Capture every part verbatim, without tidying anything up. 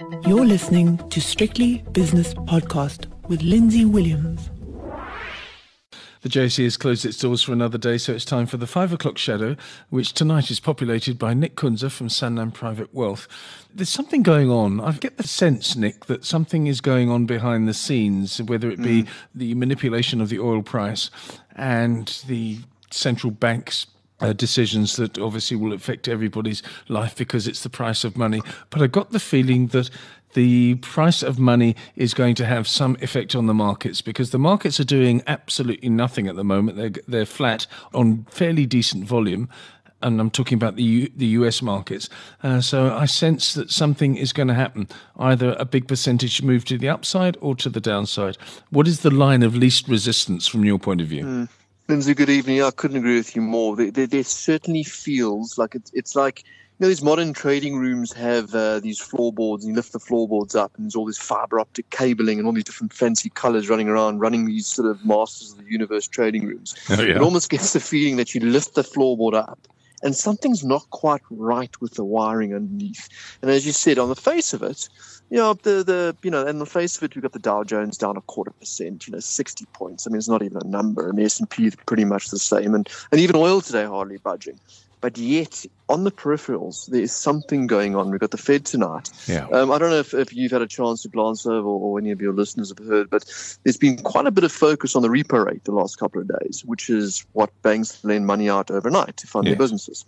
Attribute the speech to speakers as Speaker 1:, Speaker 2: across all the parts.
Speaker 1: You're listening to Strictly Business Podcast with Lindsay Williams.
Speaker 2: The J S E has closed its doors for another day, so it's time for the five o'clock shadow, which tonight is populated by Nick Kunze from Sanlam Private Wealth. There's something going on. I get the sense, Nick, that something is going on behind the scenes, whether it be mm. the manipulation of the oil price and the central bank's Uh, decisions that obviously will affect everybody's life because it's the price of money. But I got the feeling that the price of money is going to have some effect on the markets, because the markets are doing absolutely nothing at the moment. They're, they're flat on fairly decent volume. And I'm talking about the U, the U S markets. Uh, so I sense that something is going to happen, either a big percentage move to the upside or to the downside. What is the line of least resistance from your point of view?
Speaker 3: Mm. Lindsay, good evening. I couldn't agree with you more. There, there, there certainly feels like it's, it's like, you know, these modern trading rooms have uh, these floorboards, and you lift the floorboards up, and there's all this fiber optic cabling and all these different fancy colors running around, running these sort of masters of the universe trading rooms. Oh, yeah. It almost gets the feeling that you lift the floorboard up and something's not quite right with the wiring underneath. And as you said, on the face of it, you know, the, the you know, on the face of it, we've got the Dow Jones down a quarter percent, you know, sixty points. I mean, it's not even a number. And the S and P is pretty much the same. And, and even oil today hardly budging. But yet, on the peripherals, there is something going on. We've got the Fed tonight.
Speaker 2: Yeah.
Speaker 3: Um, I don't know if, if you've had a chance to glance over, or, or any of your listeners have heard, but there's been quite a bit of focus on the repo rate the last couple of days, which is what banks lend money out overnight to fund yes. their businesses.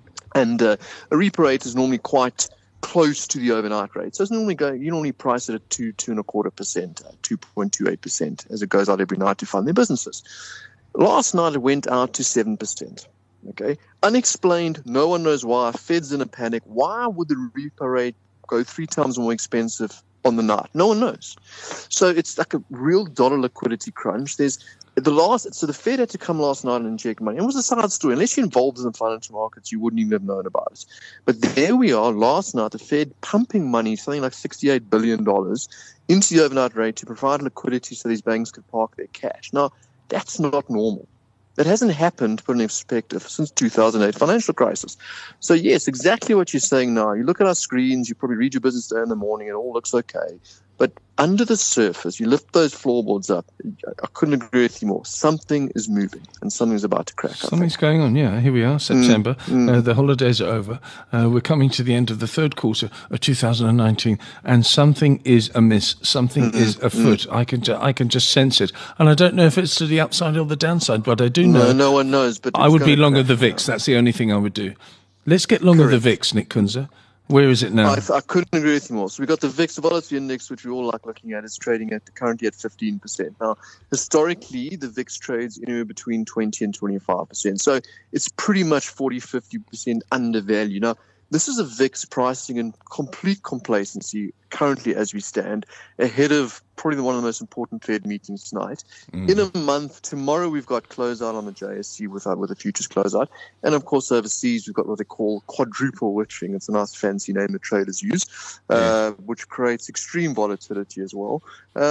Speaker 3: And uh, a repo rate is normally quite close to the overnight rate. So it's normally going, you normally price it at two, two and a quarter percent, uh, two point two eight percent as it goes out every night to fund their businesses. Last night it went out to seven percent. Okay, unexplained. No one knows why. Fed's in a panic. Why would the repo rate go three times more expensive on the night? No one knows. So it's like a real dollar liquidity crunch. There's the last. So the Fed had to come last night and inject money. It was a side story. Unless you're involved in the financial markets, you wouldn't even have known about it. But there we are last night. The Fed pumping money, something like sixty-eight billion dollars, into the overnight rate to provide liquidity so these banks could park their cash. Now that's not normal. That hasn't happened, to put in perspective, since two thousand eight financial crisis. So yes, exactly what you're saying now. You look at our screens, you probably read your business day in the morning, and it all looks okay. But under the surface, you lift those floorboards up. I couldn't agree with you more. Something is moving, and something's about to crack.
Speaker 2: Something's going on, yeah. Here we are, September. Mm, mm. Uh, the holidays are over. Uh, we're coming to the end of the third quarter of two thousand nineteen, and something is amiss. Something mm-hmm. is afoot. Mm. I can ju- I can just sense it. And I don't know if it's to the upside or the downside, but I do know.
Speaker 3: No, no one knows. But
Speaker 2: I would be long of the V I X. That's the only thing I would do. Let's get long of the V I X, Nick Kunze. Where is it now?
Speaker 3: I, I couldn't agree with you more. So we've got the V I X, the volatility index, which we all like looking at, is trading at currently at fifteen percent. Now, historically, the V I X trades anywhere between twenty and twenty-five percent. So it's pretty much forty, fifty percent undervalued. Now, this is a V I X pricing in complete complacency currently as we stand, ahead of probably one of the most important Fed meetings tonight. Mm. In a month, tomorrow we've got closeout on the J S E with, uh, with a futures closeout. And of course, overseas, we've got what they call quadruple witching. It's a nice fancy name that traders use, uh, yeah. which creates extreme volatility as well.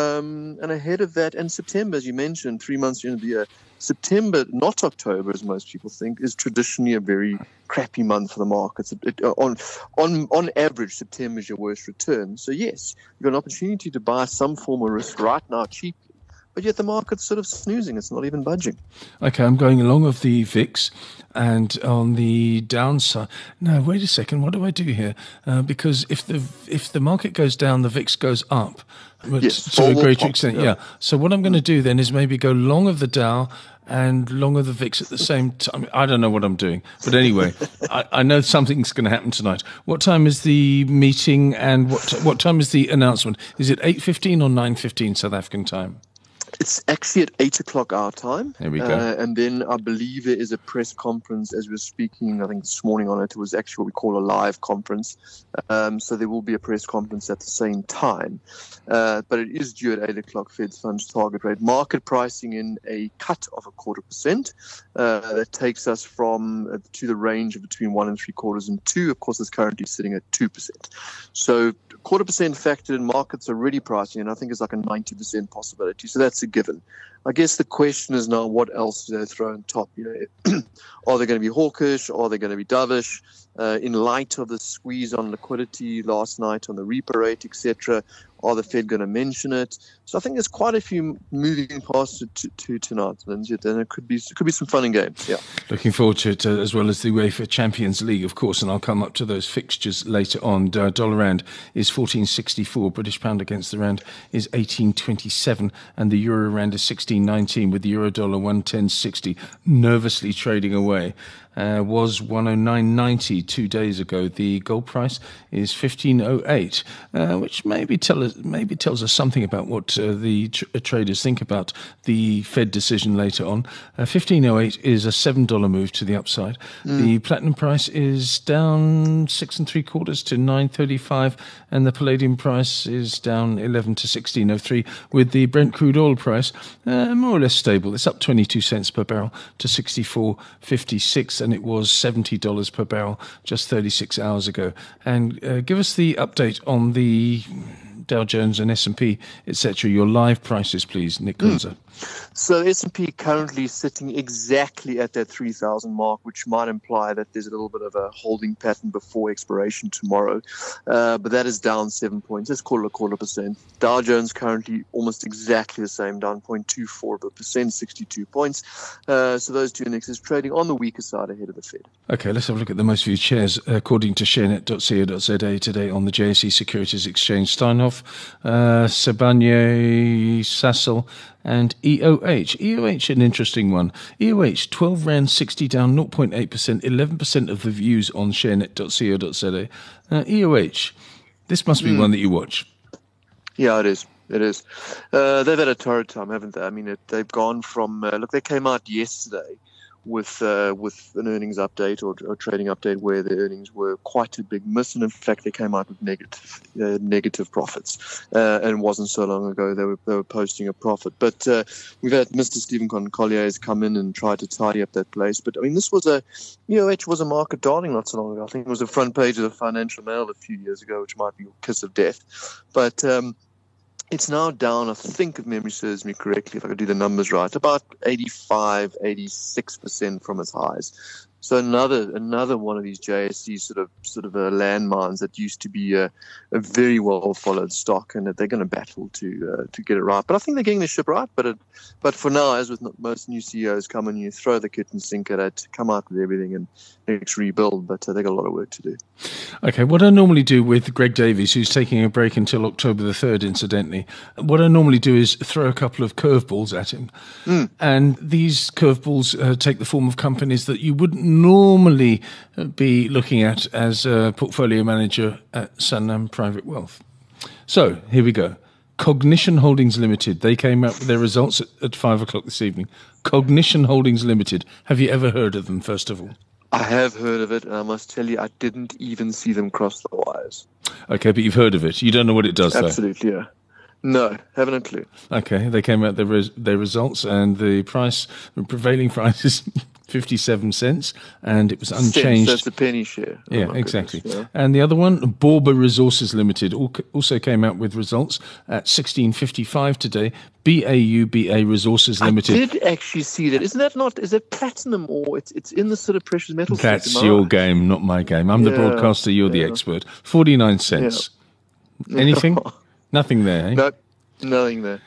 Speaker 3: Um, and ahead of that, and September, as you mentioned, three months into the year, September, not October, as most people think, is traditionally a very crappy month for the markets. It, it, on, on, on average, September is your worst return. So yes, you've got an opportunity to buy some form of risk right now cheaply, but yet the market's sort of snoozing. It's not even budging.
Speaker 2: Okay, I'm going along with the V I X, and on the downside, no, wait a second, what do I do here? Uh, because if the if the market goes down, the V I X goes up.
Speaker 3: Yes,
Speaker 2: to a greater
Speaker 3: pop,
Speaker 2: extent,
Speaker 3: yeah.
Speaker 2: yeah. So what I'm going to do then is maybe go long of the Dow and long of the V I X at the same time. I don't know what I'm doing. But anyway, I, I know something's going to happen tonight. What time is the meeting, and what what time is the announcement? Is it eight fifteen or nine fifteen South African time?
Speaker 3: It's actually at eight o'clock our time.
Speaker 2: There we go.
Speaker 3: Uh, and then I believe there is a press conference as we were speaking, I think this morning on it. It was actually what we call a live conference. Um, so there will be a press conference at the same time. Uh, but it is due at eight o'clock, Fed funds target rate. Market pricing in a cut of a quarter percent. Uh, that takes us from uh, to the range of between one and three quarters and two. Of course, it's currently sitting at two percent. So quarter percent factored in, markets are already pricing, and I think it's like a ninety percent possibility. So that's given. I guess the question is now, what else do they throw on top? You know, are they going to be hawkish? Are they going to be dovish? Uh, in light of the squeeze on liquidity last night on the repo rate, et cetera, are the Fed going to mention it? So I think there's quite a few moving parts to, to, to tonight, Lindsay, and it could be it could be some fun and games. Yeah,
Speaker 2: looking forward to it, uh, as well as the UEFA Champions League, of course, and I'll come up to those fixtures later on. Uh, dollar rand is fourteen sixty-four, British pound against the rand is eighteen twenty-seven, and the euro rand is sixteen nineteen, with the euro dollar one ten sixty, nervously trading away. Uh, was one oh nine ninety two days ago. The gold price is fifteen oh eight, uh, which maybe tell us maybe tells us something about what uh, the tr- traders think about the Fed decision later on. Uh, fifteen oh eight is a seven dollar move to the upside. Mm. The platinum price is down six and three quarters to nine thirty-five, and the palladium price is down eleven to sixteen oh three, with the Brent crude oil price uh, more or less stable. It's up twenty-two cents per barrel to sixty-four fifty-six, and it was seventy dollars per barrel just thirty-six hours ago. And uh, give us the update on the Dow Jones and S and P, et cetera. Your live prices, please, Nick Kunze.
Speaker 3: Mm. So S and P currently sitting exactly at that three thousand mark, which might imply that there's a little bit of a holding pattern before expiration tomorrow. Uh, but that is down seven points. Let's call it a quarter percent. Dow Jones currently almost exactly the same, down zero point two four of a percent, sixty-two points. Uh, so those two indexes trading on the weaker side ahead of the Fed.
Speaker 2: Okay, let's have a look at the most viewed shares according to sharenet dot co dot z a today on the J S E Securities Exchange. Steinhoff, uh, Sibanye, Sasol, and E O H. E O H, an interesting one. E O H, twelve rand sixty, down zero point eight percent, eleven percent of the views on sharenet dot co dot z a. Uh, E O H, this must be mm. one that you watch.
Speaker 3: Yeah, it is. It is. Uh, they've had a torrid time, haven't they? I mean, it, they've gone from, uh, look, they came out yesterday with uh, with an earnings update or a trading update where the earnings were quite a big miss, and in fact they came out with negative uh, negative profits. Uh, and it wasn't so long ago they were they were posting a profit. But uh, we've had Mister Stephen Collier has come in and tried to tidy up that place. But I mean, this was a E O H was a market darling not so long ago. I think it was the front page of the Financial Mail a few years ago, which might be your kiss of death. But um, it's now down, I think, if memory serves me correctly, if I could do the numbers right, about eighty-five, eighty-six percent from its highs. So another another one of these J S E sort of sort of uh, landmines that used to be a, a very well followed stock, and that they're going to battle to uh, to get it right. But I think they're getting the ship right. But it, but for now, as with most new C E Os, come and you throw the kit and sink at it, come out with everything, and next rebuild. But uh, they got a lot of work to do.
Speaker 2: Okay, what I normally do with Greg Davies, who's taking a break until October the third, incidentally, what I normally do is throw a couple of curveballs at him. Mm. And these curveballs uh, take the form of companies that you wouldn't normally be looking at as a portfolio manager at Sanlam Private Wealth. So, here we go. Cognition Holdings Limited. They came out with their results at, at five o'clock this evening. Cognition Holdings Limited. Have you ever heard of them, first of all?
Speaker 3: I have heard of it, and I must tell you, I didn't even see them cross the wires.
Speaker 2: Okay, but you've heard of it. You don't know what it does, though?
Speaker 3: Absolutely, yeah. No, haven't a clue.
Speaker 2: Okay, they came out their res- their results, and the price, the prevailing price is fifty-seven cents, and it was unchanged.
Speaker 3: So it's a penny share.
Speaker 2: Yeah, oh exactly. Goodness, yeah. And the other one, Borba Resources Limited, also came out with results at sixteen fifty-five today. B A U B A Resources Limited.
Speaker 3: I did actually see that. Isn't that not? Is it platinum or it's it's in the sort of precious metals?
Speaker 2: That's sector, your right? game, not my game. I'm yeah, the broadcaster. You're yeah. the expert. Forty-nine cents. Yeah. Anything? Nothing there. Eh?
Speaker 3: No, nothing there.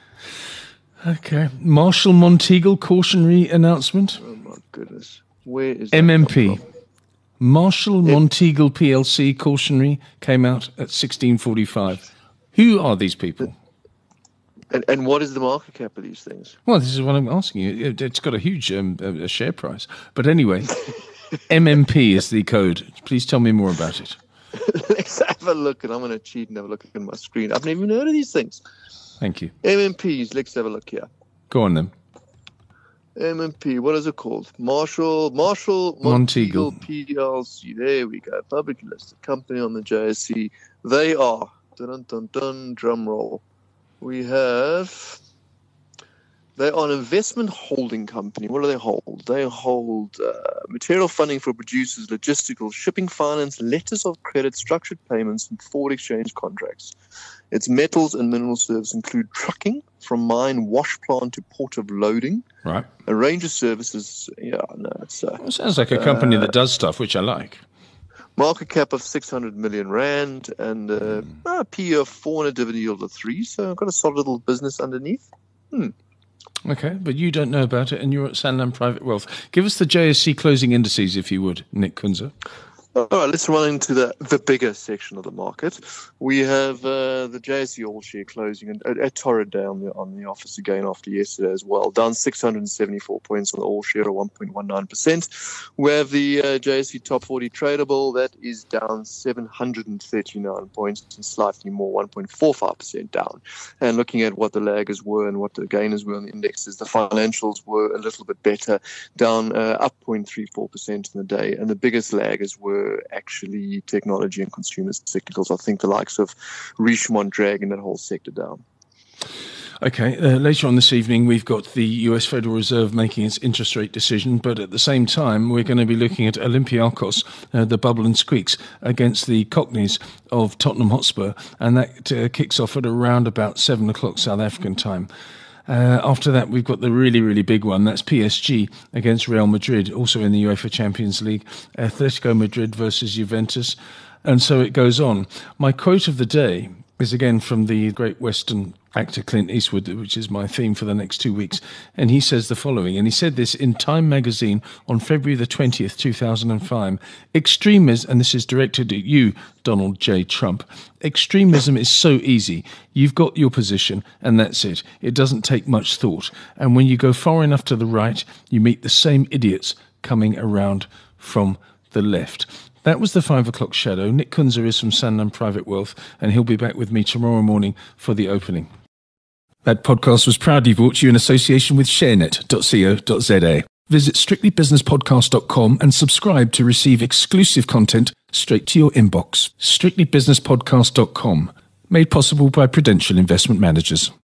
Speaker 2: Okay. Marshall Monteagle cautionary announcement.
Speaker 3: Oh my goodness. Where is
Speaker 2: M M P? Marshall Monteagle P L C cautionary came out at sixteen forty-five. Who are these people?
Speaker 3: And, and what is the market cap of these things?
Speaker 2: Well, this is what I'm asking you. It's got a huge um, a share price. But anyway, M M P is the code. Please tell me more about it.
Speaker 3: Let's have a look, and I'm going to cheat and have a look at my screen. I've never even heard of these things.
Speaker 2: Thank you.
Speaker 3: M M Ps, let's have a look here.
Speaker 2: Go on then.
Speaker 3: M M P, what is it called? Marshall, Marshall Monteagle P L C. There we go. Publicly listed company on the J S E. They are, dun dun dun, drum roll. We have They are an investment holding company. What do they hold? They hold uh, material funding for producers, logistical, shipping finance, letters of credit, structured payments, and forward exchange contracts. Its metals and mineral services include trucking from mine wash plant to port of loading.
Speaker 2: Right.
Speaker 3: A range of services. Yeah, no, it's... Uh,
Speaker 2: well, it sounds like a company
Speaker 3: uh,
Speaker 2: that does stuff, which I like.
Speaker 3: Market cap of six hundred million rand and uh, mm. uh, P E of four and a dividend yield of three. So I've got a solid little business underneath. Hmm.
Speaker 2: Okay, but you don't know about it and you're at Sanlam Private Wealth. Give us the J S C closing indices, if you would, Nick Kunze.
Speaker 3: All right, let's run into the, the bigger section of the market. We have uh, the J S C All Share closing at, at torrid day on the, on the office again after yesterday as well, down six hundred seventy-four points on the All Share, or one point one nine percent. We have the uh, J S C Top forty tradable, that is down seven hundred thirty-nine points and slightly more, one point four five percent down. And looking at what the laggers were and what the gainers were on the indexes, the financials were a little bit better, down uh, up zero point three four percent in the day, and the biggest laggers were actually technology and consumer cyclicals. I think the likes of Richemont dragging that whole sector down.
Speaker 2: Okay, uh, later on this evening, we've got the U S Federal Reserve making its interest rate decision, but at the same time, we're going to be looking at Olympiacos, uh, the Bubble and Squeaks, against the Cockneys of Tottenham Hotspur, and that uh, kicks off at around about seven o'clock South African time. Uh, after that, we've got the really, really big one. That's P S G against Real Madrid, also in the UEFA Champions League. Atletico Madrid versus Juventus. And so it goes on. My quote of the day is again from the great Western actor Clint Eastwood, which is my theme for the next two weeks. And he says the following, and he said this in Time magazine on February the twentieth, two thousand five. Extremism, and this is directed at you, Donald J. Trump, extremism is so easy. You've got your position, and that's it. It doesn't take much thought. And when you go far enough to the right, you meet the same idiots coming around from the left. That was the five o'clock shadow. Nick Kunze is from Sanlam Private Wealth, and he'll be back with me tomorrow morning for the opening. That podcast was proudly brought to you in association with sharenet dot co dot za. Visit strictly business podcast dot com and subscribe to receive exclusive content straight to your inbox. strictly business podcast dot com, made possible by Prudential Investment Managers.